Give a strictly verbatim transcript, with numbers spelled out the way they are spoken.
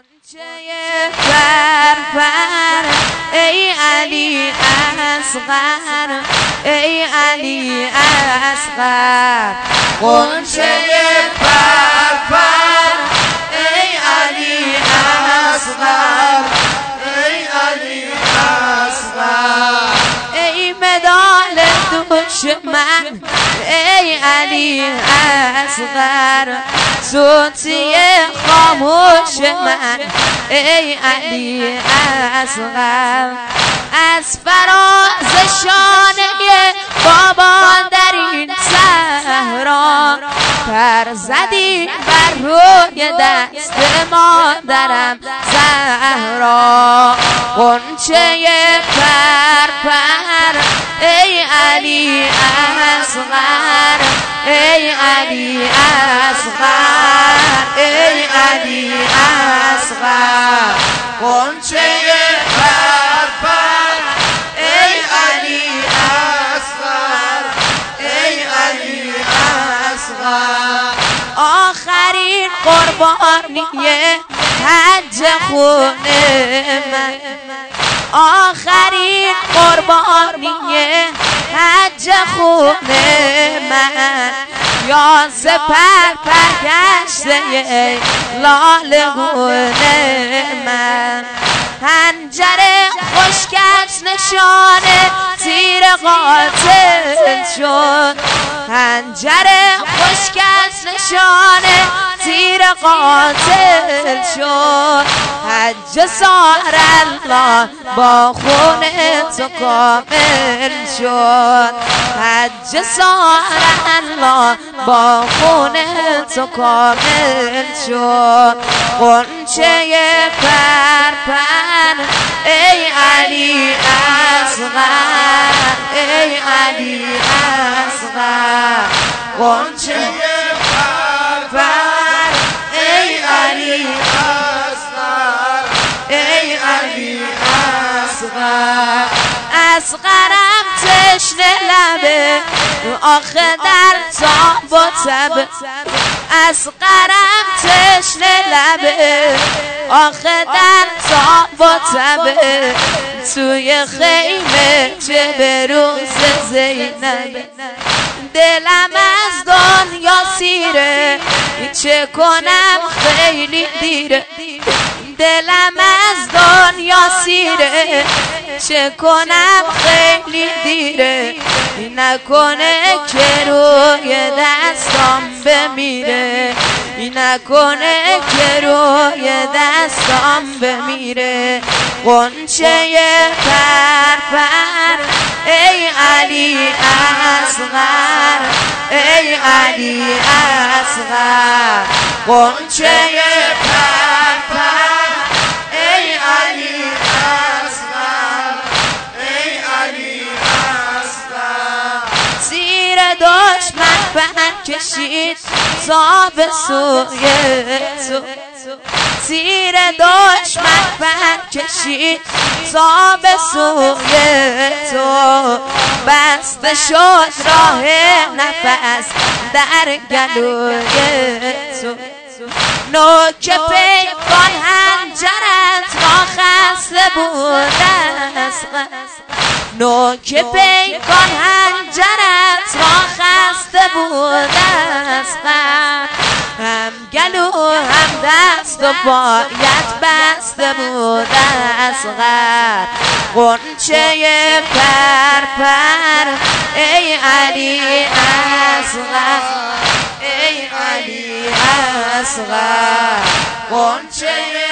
قنچه فرفر ای علی اصغر، ای علی اصغر. قنچه فرفر ای علی اصغر، ای علی اصغر. ای مدال دشمن ای علی اصغر، صوتی خاموش من ای علی اصغر. از فراز شانه بابا در این صحرا پر زدی بر روی دست مادرم زهرا. قنچه فرفر ای علی اصغر، ای علی اصغر، ای علی اصغر. قنچه فرفر ای علی اصغر، ای علی اصغر. آخرین قربانی حج خونه من، آخرین قربانی حج خونه من. یا سپر پرگشته لالگونه من. حنجر خشکش نشانه تیر قاتل شد، حنجر خشکش نشانه تیر قاتل شد. حج سار الله با خون تو کامل شد، حج سار الله با خون تو کامل شد. قنچه فرفر ای علی اصغر، ای علی اصغر. قنچه فرفر ای علی اصغر، ای علی اصغر. اصغرم تشنه لبه آخه در تاب و تب، اصغرم تشنه لبه آخه در تاب و تب. توی خیمه چه به روز زینب، دلم از دنیا سیره چه کنم خیلی دیره. دلم از دنیا سیره چه کنم خیلی دیره. نکنه که روی دستام بمیره، نکنه که روی دستام بمیره. قنچه فرفر ای علی اصغر، ای علی اصغر. قنچه فرفر ای علی اصغر، ای علی اصغر. زیر دشمن پر کشید تا به سوی تو، زیر دشمن پر کشید تا به سوی تو. بسته شد راه نفس در گلوی تو. نوک پیکان حنجرت را خسته بود اصغر، نوک پیکان حنجرت را خسته بود اصغر. هم گلو هم دست و پایت بسته بود اصغر. قنچه فرفر ای علی اصغر، ای علی اصغر. قنچه